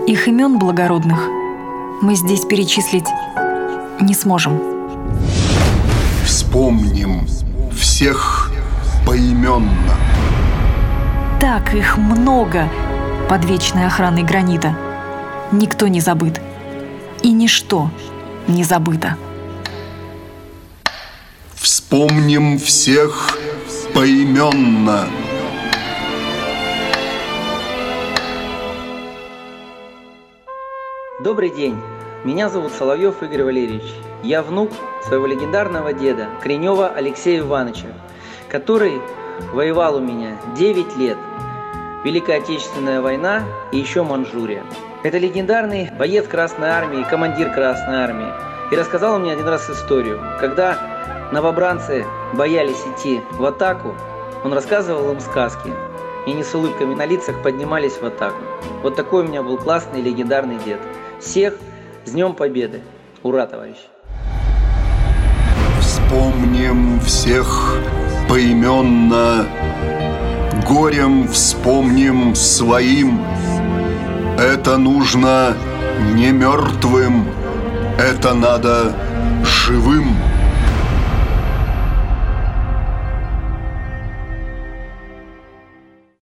Их имен благородных мы здесь перечислить не сможем. Вспомним всех поименно. Так их много под вечной охраной гранита. Никто не забыт, и ничто не забыто. Вспомним всех поименно. Добрый день, меня зовут Соловьев Игорь Валерьевич. Я внук своего легендарного деда Кренева Алексея Ивановича, который воевал у меня 9 лет. Великая Отечественная война и еще Манчжурия. Это легендарный боец Красной Армии, командир Красной Армии. И рассказал мне один раз историю, когда новобранцы боялись идти в атаку, он рассказывал им сказки. И они с улыбками на лицах поднимались в атаку. Вот такой у меня был классный легендарный дед. Всех с Днем Победы! Ура, товарищи! Вспомним всех поименно, горем вспомним своим. Это нужно не мертвым, это надо живым.